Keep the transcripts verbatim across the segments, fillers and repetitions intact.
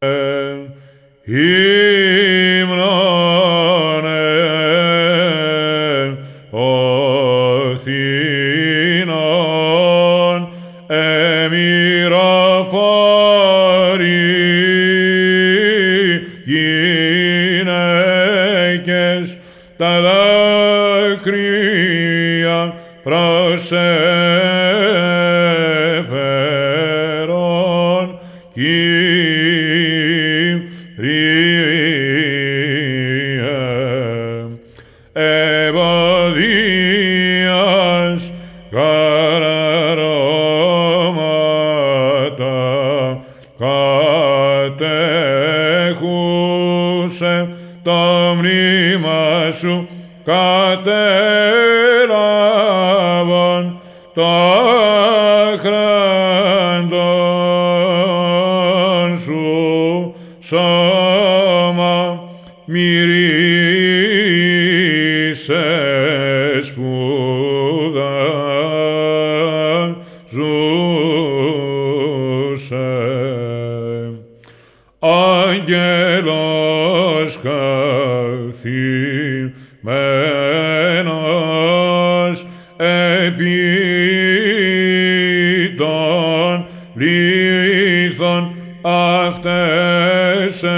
ύμνον εν οθήνων εμυροφόροι γυναίκες τα δάκρυα προσέφερον Κύριε ευωδίας καραρώματα κατέχουσε το μνήμα σου κατέλαβον το άχραντον σου σώμα μυρίσε σπουδα ζούσε άγγελος καθημένος επί των λίθων αυτές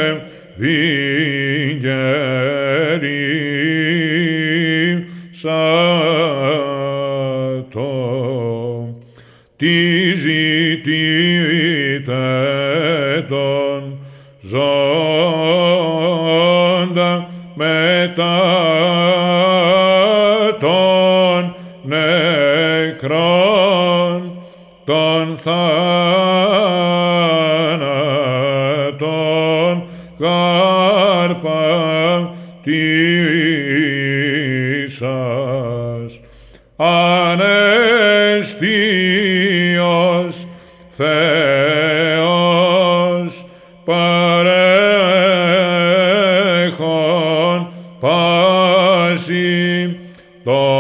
ευηγγελίσατο. Τι ζητείτε τον ζώντα μετά των νεκρών των θάνατων καρπατήσας ανεστίος Θεός παρέχον πάση το